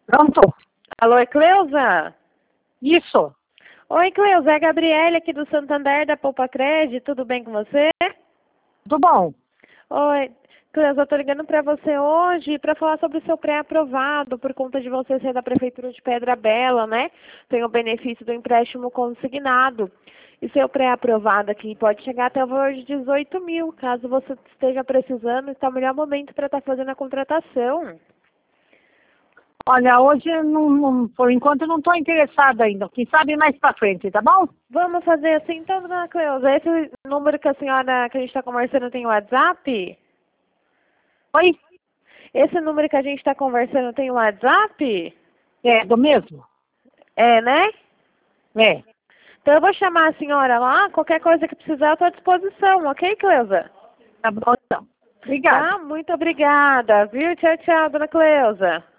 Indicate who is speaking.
Speaker 1: Pronto?
Speaker 2: Alô, é Cleusa?
Speaker 1: Isso.
Speaker 2: Oi, Cleusa, é a Gabriele aqui do Santander da Poupa Cred, tudo bem com você?
Speaker 1: Tudo bom?
Speaker 2: Oi, Cleusa, eu tô ligando para você hoje para falar sobre o seu pré-aprovado, por conta de você ser da Prefeitura de Pedra Bela, né? Tem o benefício do empréstimo consignado. E seu pré-aprovado aqui pode chegar até o valor de 18 mil, caso você esteja precisando, está o melhor momento para estar fazendo a contratação.
Speaker 1: Olha, hoje, por enquanto, não estou interessada ainda. Quem sabe mais pra frente, tá bom?
Speaker 2: Vamos fazer assim, então, dona Cleusa, esse número que a gente está conversando tem WhatsApp?
Speaker 1: Oi?
Speaker 2: Esse número que a gente está conversando tem WhatsApp?
Speaker 1: É, do mesmo?
Speaker 2: É, né?
Speaker 1: É.
Speaker 2: Então eu vou chamar a senhora lá, qualquer coisa que precisar eu estou à disposição, ok, Cleusa?
Speaker 1: Tá bom, então. Obrigada.
Speaker 2: Tá? Muito obrigada, viu? Tchau, tchau, dona Cleusa.